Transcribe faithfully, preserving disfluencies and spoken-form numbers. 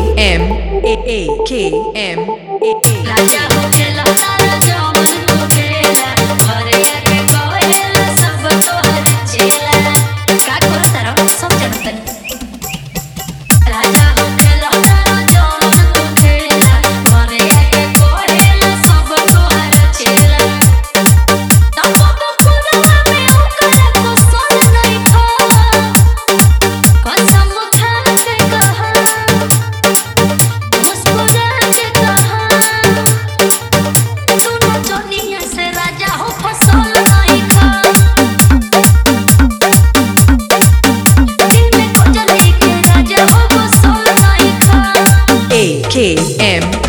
M A A K M A A राजा होखेला तारा जवन तू खेला भरिया के कहेला सब तोहर चेला का करो तारा सब जनतन राजा होखेला तारा जवन तू खेला भरिया के कहेला सब तोहर चेला तब तो खुदा में ओकर को सोल नहीं खा कसम खा के कहा मुस्कुरा के कहा तू न दुनिया से राजा हो फसल नहीं खा दिल में को जले के राजा हो फसल नहीं खा A K M